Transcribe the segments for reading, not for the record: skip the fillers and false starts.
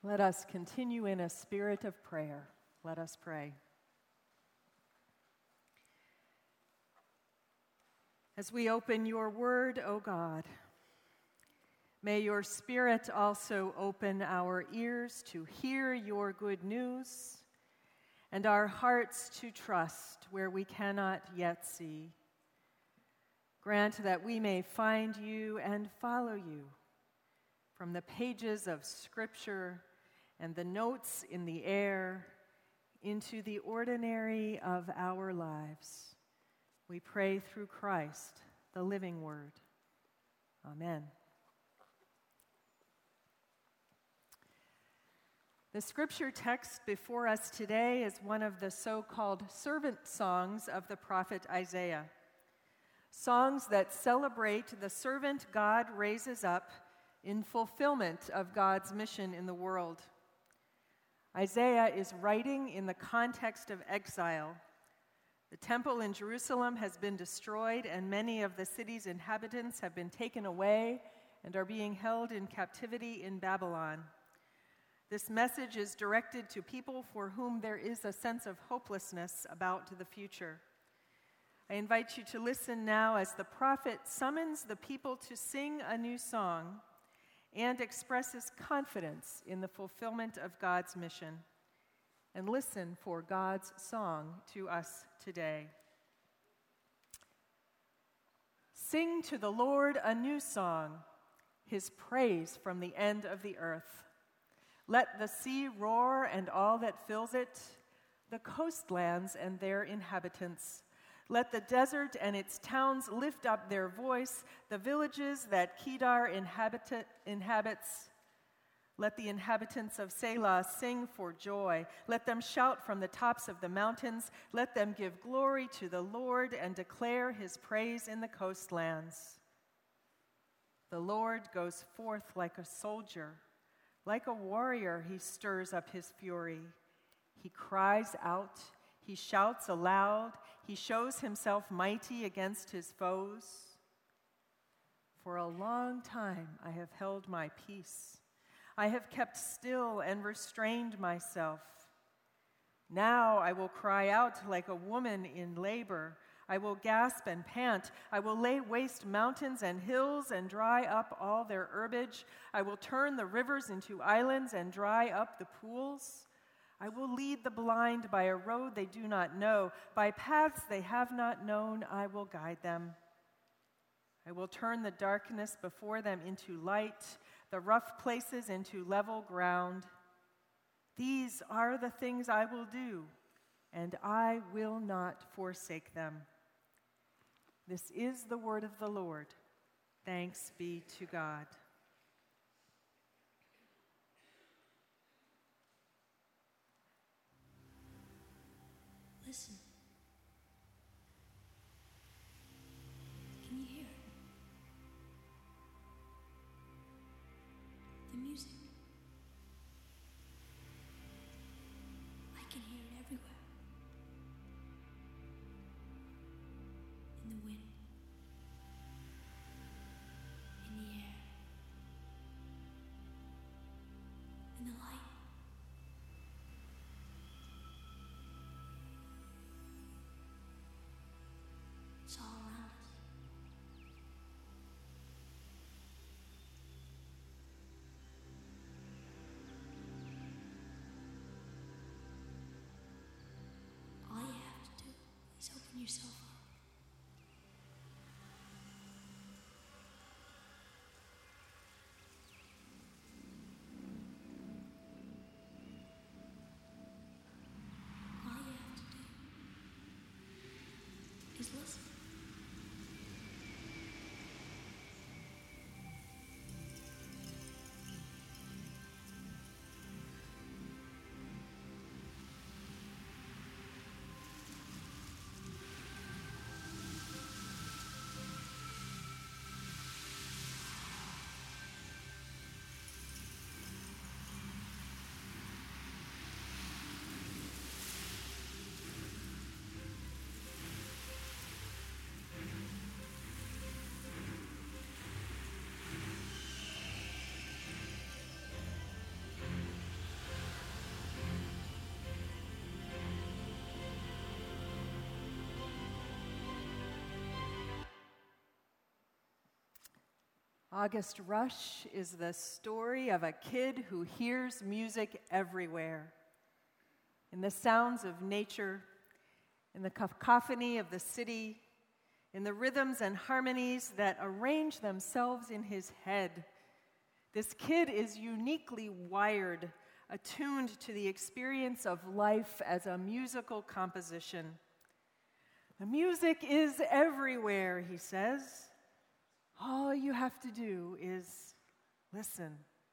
Let us continue in a spirit of prayer. Let us pray. As we open your word, O God, may your Spirit also open our ears to hear your good news and our hearts to trust where we cannot yet see. Grant that we may find you and follow you from the pages of Scripture and the notes in the air into the ordinary of our lives. We pray through Christ, the living Word. Amen. The scripture text before us today is one of the so-called servant songs of the prophet Isaiah. Songs that celebrate the servant God raises up in fulfillment of God's mission in the world. Isaiah is writing in the context of exile. The temple in Jerusalem has been destroyed, and many of the city's inhabitants have been taken away and are being held in captivity in Babylon. This message is directed to people for whom there is a sense of hopelessness about the future. I invite you to listen now as the prophet summons the people to sing a new song and expresses confidence in the fulfillment of God's mission. And listen for God's song to us today. Sing to the Lord a new song, his praise from the end of the earth. Let the sea roar and all that fills it, the coastlands and their inhabitants. Let the desert and its towns lift up their voice, the villages that Kedar inhabits. Let the inhabitants of Selah sing for joy. Let them shout from the tops of the mountains. Let them give glory to the Lord and declare his praise in the coastlands. The Lord goes forth like a soldier. Like a warrior, he stirs up his fury. He cries out. He shouts aloud. He shows himself mighty against his foes. For a long time I have held my peace. I have kept still and restrained myself. Now I will cry out like a woman in labor. I will gasp and pant. I will lay waste mountains and hills and dry up all their herbage. I will turn the rivers into islands and dry up the pools. I will lead the blind by a road they do not know. By paths they have not known, I will guide them. I will turn the darkness before them into light, the rough places into level ground. These are the things I will do, and I will not forsake them. This is the word of the Lord. Thanks be to God. Listen. Can you hear it? The music. I can hear it everywhere. In the wind. In the air. In the light. It's all around us. All you have to do is open yourself up. All you have to do is listen. August Rush is the story of a kid who hears music everywhere, in the sounds of nature, in the cacophony of the city, in the rhythms and harmonies that arrange themselves in his head. This kid is uniquely wired, attuned to the experience of life as a musical composition. The music is everywhere, he says. All you have to do is listen.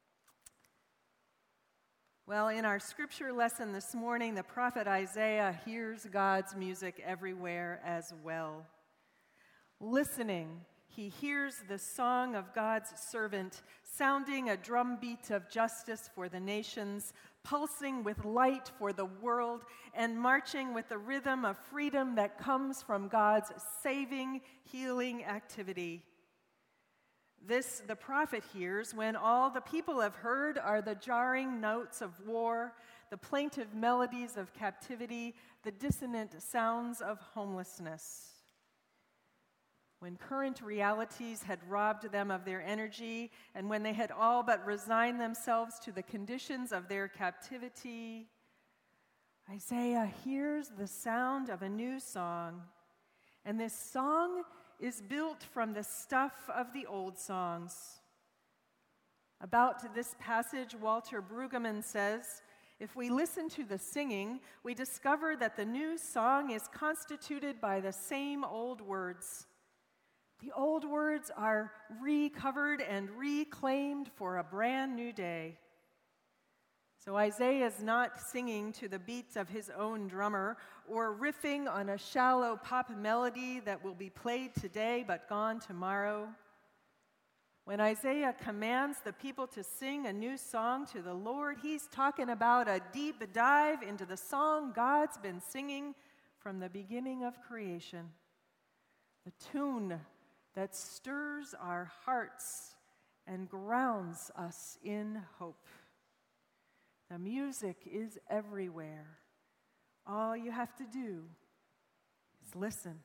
Well, in our scripture lesson this morning, the prophet Isaiah hears God's music everywhere as well. Listening, he hears the song of God's servant, sounding a drumbeat of justice for the nations, pulsing with light for the world, and marching with the rhythm of freedom that comes from God's saving, healing activity. This the prophet hears when all the people have heard are the jarring notes of war, the plaintive melodies of captivity, the dissonant sounds of homelessness. When current realities had robbed them of their energy, and when they had all but resigned themselves to the conditions of their captivity, Isaiah hears the sound of a new song, and this song is built from the stuff of the old songs. About this passage, Walter Brueggemann says, if we listen to the singing, we discover that the new song is constituted by the same old words. The old words are recovered and reclaimed for a brand new day. So Isaiah is not singing to the beats of his own drummer or riffing on a shallow pop melody that will be played today but gone tomorrow. When Isaiah commands the people to sing a new song to the Lord, he's talking about a deep dive into the song God's been singing from the beginning of creation. The tune that stirs our hearts and grounds us in hope. The music is everywhere. All you have to do is listen.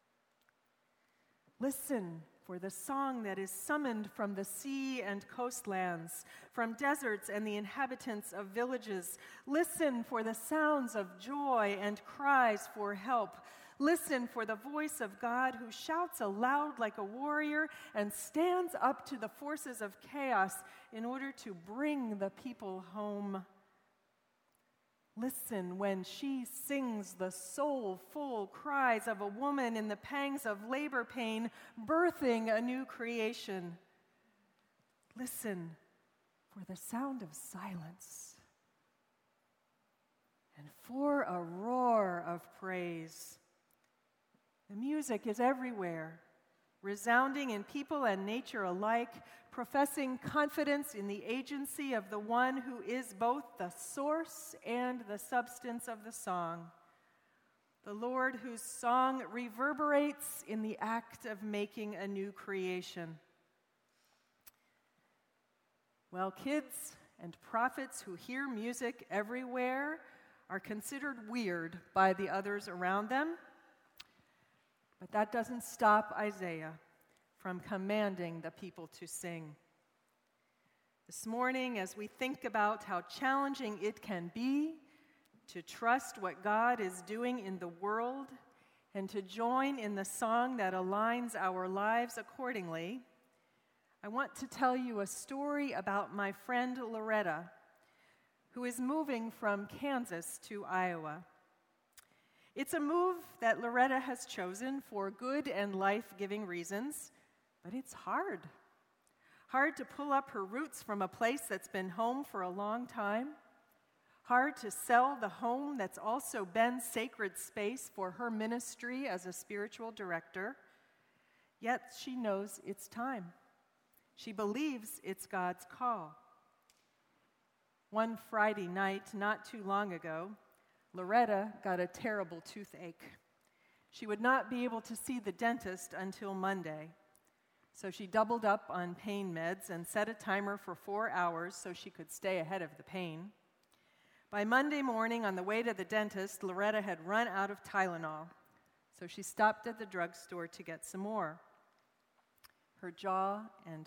Listen for the song that is summoned from the sea and coastlands, from deserts and the inhabitants of villages. Listen for the sounds of joy and cries for help. Listen for the voice of God who shouts aloud like a warrior and stands up to the forces of chaos in order to bring the people home. Listen when she sings the soulful cries of a woman in the pangs of labor pain, birthing a new creation. Listen for the sound of silence and for a roar of praise. The music is everywhere, resounding in people and nature alike, professing confidence in the agency of the one who is both the source and the substance of the song, the Lord whose song reverberates in the act of making a new creation. Well, kids and prophets who hear music everywhere are considered weird by the others around them, but that doesn't stop Isaiah from commanding the people to sing. This morning, as we think about how challenging it can be to trust what God is doing in the world and to join in the song that aligns our lives accordingly, I want to tell you a story about my friend Loretta, who is moving from Kansas to Iowa. It's a move that Loretta has chosen for good and life-giving reasons, but it's hard. Hard to pull up her roots from a place that's been home for a long time. Hard to sell the home that's also been sacred space for her ministry as a spiritual director. Yet she knows it's time. She believes it's God's call. One Friday night, not too long ago, Loretta got a terrible toothache. She would not be able to see the dentist until Monday. So she doubled up on pain meds and set a timer for 4 hours so she could stay ahead of the pain. By Monday morning, on the way to the dentist, Loretta had run out of Tylenol, so she stopped at the drugstore to get some more. Her jaw and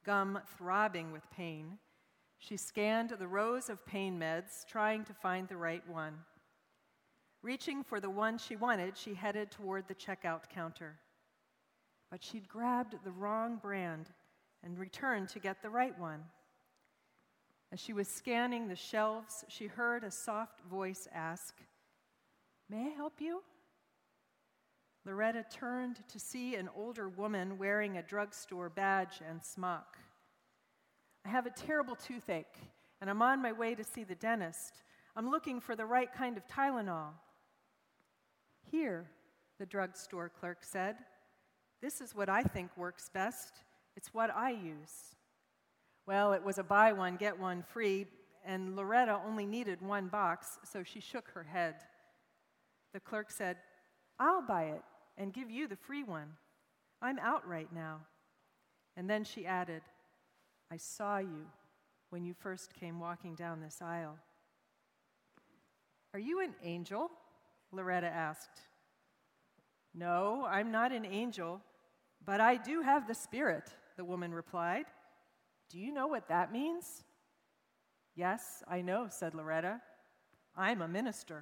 gum throbbing with pain, she scanned the rows of pain meds, trying to find the right one. Reaching for the one she wanted, she headed toward the checkout counter. But she'd grabbed the wrong brand and returned to get the right one. As she was scanning the shelves, she heard a soft voice ask, "May I help you?" Loretta turned to see an older woman wearing a drugstore badge and smock. "I have a terrible toothache, and I'm on my way to see the dentist. I'm looking for the right kind of Tylenol." "Here," the drugstore clerk said. "This is what I think works best. It's what I use." Well, it was a buy one, get one free, and Loretta only needed one box, so she shook her head. The clerk said, "I'll buy it and give you the free one. I'm out right now." And then she added, "I saw you when you first came walking down this aisle." "Are you an angel?" Loretta asked. "No, I'm not an angel, but I do have the Spirit," the woman replied. "Do you know what that means?" "Yes, I know," said Loretta. "I'm a minister."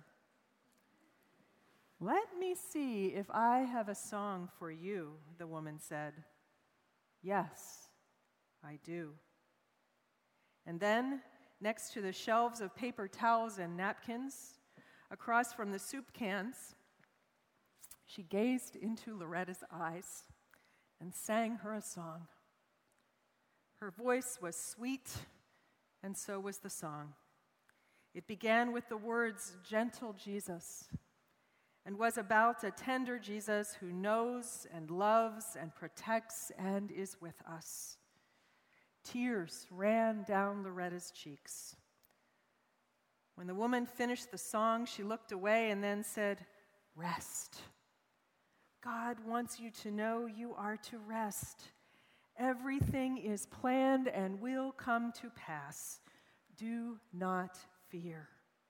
"Let me see if I have a song for you," the woman said. "Yes, I do." And then, next to the shelves of paper towels and napkins, across from the soup cans, she gazed into Loretta's eyes and sang her a song. Her voice was sweet, and so was the song. It began with the words, "Gentle Jesus," and was about a tender Jesus who knows and loves and protects and is with us. Tears ran down Loretta's cheeks. When the woman finished the song, she looked away and then said, "Rest. God wants you to know you are to rest. Everything is planned and will come to pass. Do not fear."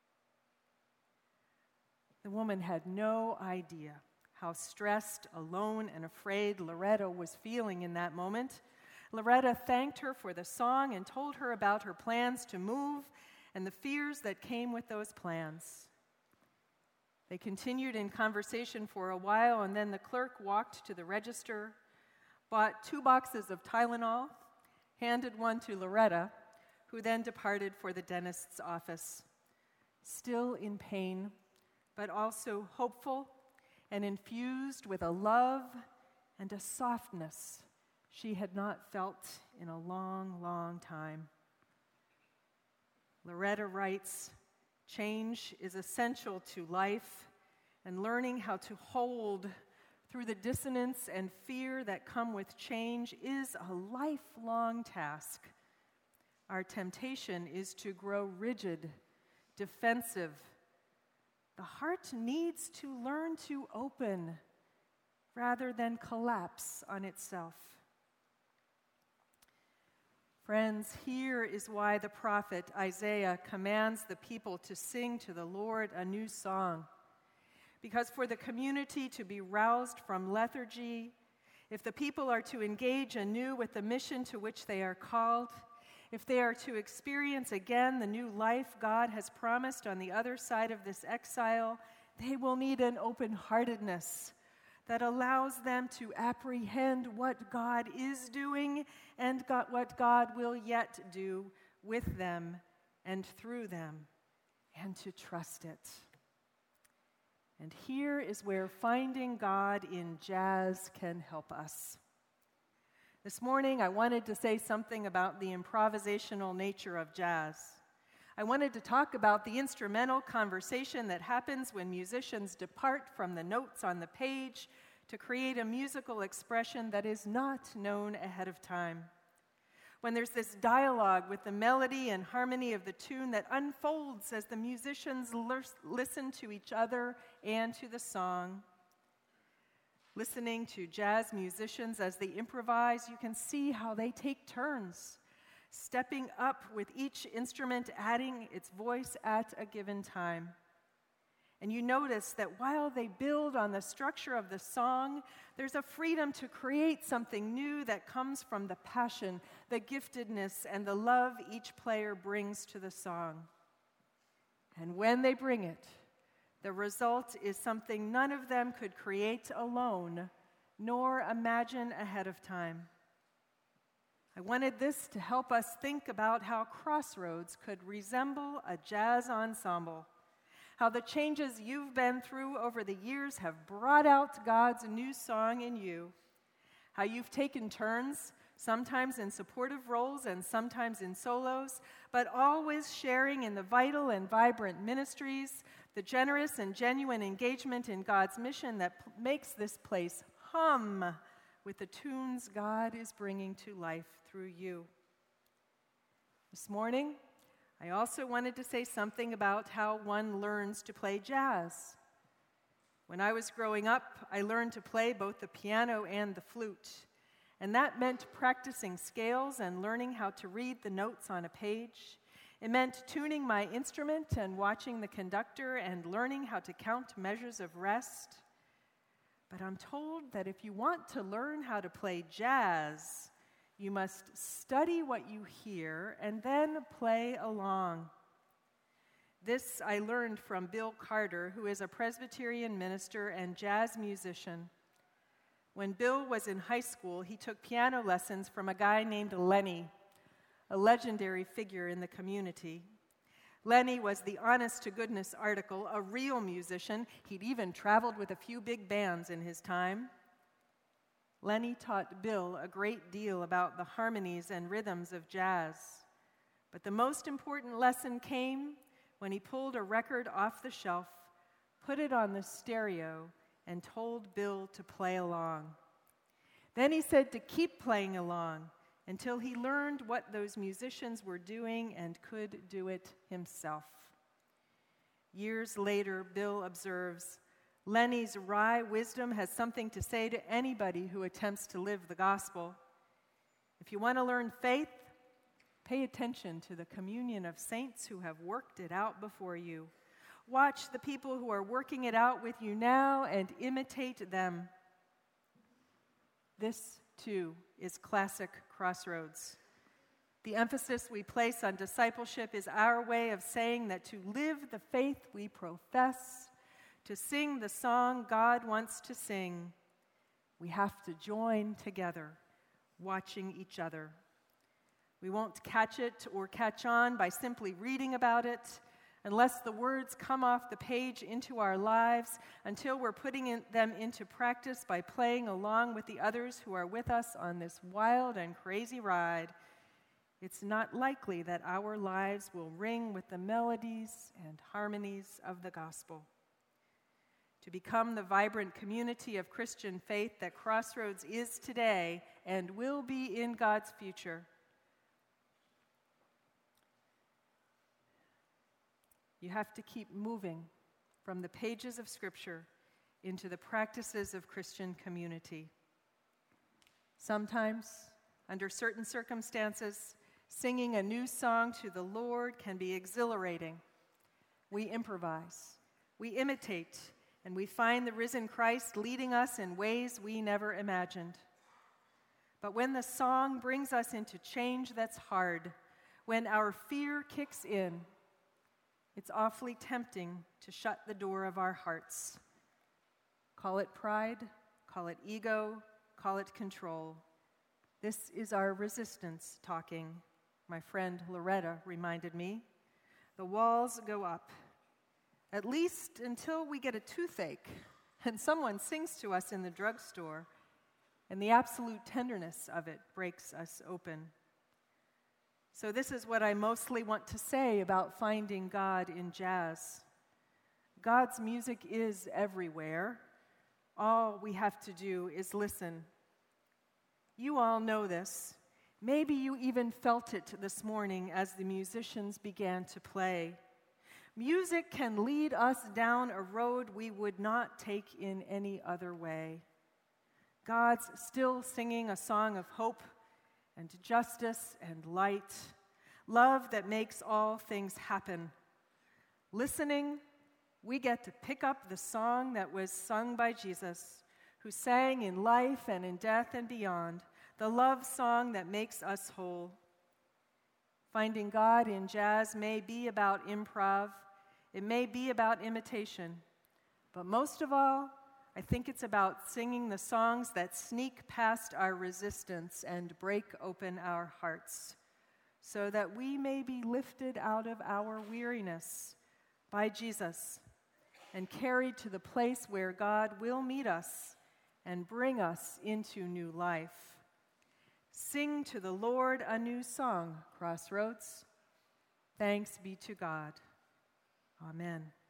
The woman had no idea how stressed, alone, and afraid Loretta was feeling in that moment. Loretta thanked her for the song and told her about her plans to move and the fears that came with those plans. They continued in conversation for a while, and then the clerk walked to the register, bought 2 boxes of Tylenol, handed one to Loretta, who then departed for the dentist's office. Still in pain, but also hopeful and infused with a love and a softness she had not felt in a long, long time. Loretta writes, "Change is essential to life, and learning how to hold through the dissonance and fear that come with change is a lifelong task. Our temptation is to grow rigid, defensive. The heart needs to learn to open rather than collapse on itself." Friends, here is why the prophet Isaiah commands the people to sing to the Lord a new song. Because for the community to be roused from lethargy, if the people are to engage anew with the mission to which they are called, if they are to experience again the new life God has promised on the other side of this exile, they will need an open-heartedness that allows them to apprehend what God is doing and what God will yet do with them and through them, and to trust it. And here is where finding God in jazz can help us. This morning, I wanted to say something about the improvisational nature of jazz. I wanted to talk about the instrumental conversation that happens when musicians depart from the notes on the page to create a musical expression that is not known ahead of time. When there's this dialogue with the melody and harmony of the tune that unfolds as the musicians listen to each other and to the song. Listening to jazz musicians as they improvise, you can see how they take turns, stepping up with each instrument adding its voice at a given time. And you notice that while they build on the structure of the song, there's a freedom to create something new that comes from the passion, the giftedness, and the love each player brings to the song. And when they bring it, the result is something none of them could create alone, nor imagine ahead of time. I wanted this to help us think about how Crossroads could resemble a jazz ensemble, how the changes you've been through over the years have brought out God's new song in you, how you've taken turns, sometimes in supportive roles and sometimes in solos, but always sharing in the vital and vibrant ministries, the generous and genuine engagement in God's mission that makes this place hum with the tunes God is bringing to life through you. This morning, I also wanted to say something about how one learns to play jazz. When I was growing up, I learned to play both the piano and the flute, and that meant practicing scales and learning how to read the notes on a page. It meant tuning my instrument and watching the conductor and learning how to count measures of rest. But I'm told that if you want to learn how to play jazz, you must study what you hear and then play along. This I learned from Bill Carter, who is a Presbyterian minister and jazz musician. When Bill was in high school, he took piano lessons from a guy named Lenny, a legendary figure in the community. Lenny was the honest-to-goodness article, a real musician. He'd even traveled with a few big bands in his time. Lenny taught Bill a great deal about the harmonies and rhythms of jazz. But the most important lesson came when he pulled a record off the shelf, put it on the stereo, and told Bill to play along. Then he said to keep playing along until he learned what those musicians were doing and could do it himself. Years later, Bill observes, Lenny's wry wisdom has something to say to anybody who attempts to live the gospel. If you want to learn faith, pay attention to the communion of saints who have worked it out before you. Watch the people who are working it out with you now and imitate them. This, too, is classic Crossroads. The emphasis we place on discipleship is our way of saying that to live the faith we profess, to sing the song God wants to sing, we have to join together, watching each other. We won't catch it or catch on by simply reading about it, unless the words come off the page into our lives, until we're putting them into practice by playing along with the others who are with us on this wild and crazy ride. It's not likely that our lives will ring with the melodies and harmonies of the gospel. To become the vibrant community of Christian faith that Crossroads is today and will be in God's future, you have to keep moving from the pages of Scripture into the practices of Christian community. Sometimes, under certain circumstances, singing a new song to the Lord can be exhilarating. We improvise, we imitate, and we find the risen Christ leading us in ways we never imagined. But when the song brings us into change that's hard, when our fear kicks in, it's awfully tempting to shut the door of our hearts. Call it pride, call it ego, call it control. This is our resistance talking, my friend Loretta reminded me. The walls go up, at least until we get a toothache and someone sings to us in the drugstore, and the absolute tenderness of it breaks us open. So this is what I mostly want to say about finding God in jazz. God's music is everywhere. All we have to do is listen. You all know this. Maybe you even felt it this morning as the musicians began to play. Music can lead us down a road we would not take in any other way. God's still singing a song of hope and justice and light, love that makes all things happen. Listening, we get to pick up the song that was sung by Jesus, who sang in life and in death and beyond, the love song that makes us whole. Finding God in jazz may be about improv, it may be about imitation, but most of all, I think it's about singing the songs that sneak past our resistance and break open our hearts, so that we may be lifted out of our weariness by Jesus and carried to the place where God will meet us and bring us into new life. Sing to the Lord a new song, Crossroads. Thanks be to God. Amen.